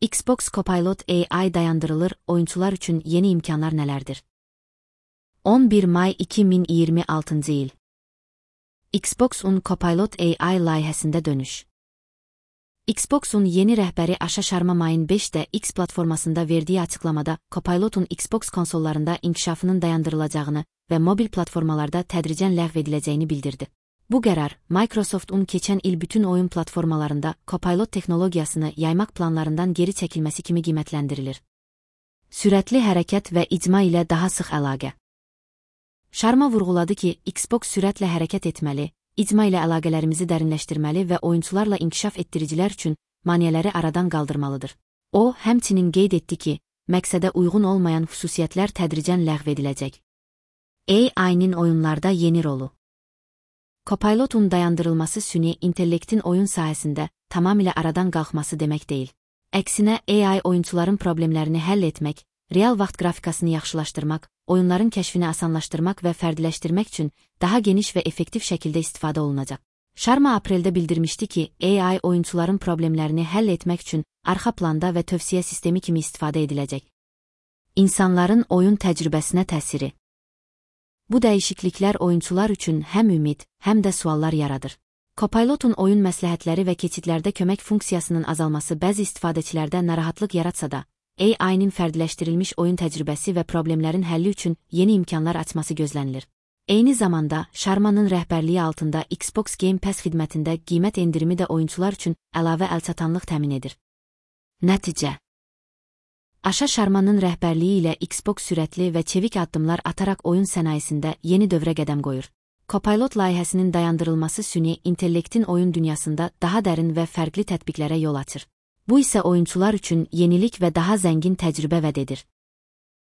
Xbox Copilot AI dayandırılır, oyuncular üçün yeni imkanlar nələrdir? 11 may 2026 il. Xbox'un Copilot AI layihəsində dönüş. Xbox'un yeni rəhbəri Asha Sharma mayın 5'də X platformasında verdiyi açıqlamada Copilot'un Xbox konsollarında inkişafının dayandırılacağını və mobil platformalarda tədricən ləğv ediləcəyini bildirdi. Bu qərar, Microsoft'un keçən il bütün oyun platformalarında Copilot texnologiyasını yaymaq planlarından geri çəkilməsi kimi qiymətləndirilir. Sürətli hərəkət və icma ilə daha sıx əlaqə. Sharma vurğuladı ki, Xbox sürətlə hərəkət etməli, icma ilə əlaqələrimizi dərinləşdirməli və oyuncularla inkişaf etdiricilər üçün maneələri aradan qaldırmalıdır. O, həmçinin qeyd etdi ki, məqsədə uyğun olmayan xüsusiyyətlər tədricən ləğv ediləcək. AI-nin oyunlarda yeni rolu. Copilot'un dayandırılması süni intellektin oyun sahəsində tamamilə aradan qalxması demək deyil. Əksinə, AI oyuncuların problemlərini həll etmək, real vaxt qrafikasını yaxşılaşdırmaq, oyunların kəşfini asanlaşdırmaq və fərdiləşdirmək üçün daha geniş və effektiv şəkildə istifadə olunacaq. Sharma apreldə bildirmişdi ki, AI oyuncuların problemlərini həll etmək üçün arxa planda və tövsiyə sistemi kimi istifadə ediləcək. İnsanların oyun təcrübəsinə təsiri. Bu dəyişikliklər oyuncular üçün həm ümid, həm də suallar yaradır. Copilot'un oyun məsləhətləri və keçidlərdə kömək funksiyasının azalması bəzi istifadəçilərdə narahatlıq yaratsa da, AI-nin fərdiləşdirilmiş oyun təcrübəsi və problemlərin həlli üçün yeni imkanlar açması gözlənilir. Eyni zamanda, Sharma'nın rəhbərliyi altında Xbox Game Pass xidmətində qiymət endirimi də oyuncular üçün əlavə əlçatanlıq təmin edir. Nəticə. Asha Sharma'nın rəhbərliyi ilə Xbox sürətli və çevik addımlar ataraq oyun sənayesində yeni dövrə qədəm qoyur. Copilot layihəsinin dayandırılması süni intellektin oyun dünyasında daha dərin və fərqli tətbiqlərə yol açır. Bu isə oyuncular üçün yenilik və daha zəngin təcrübə vəd edir.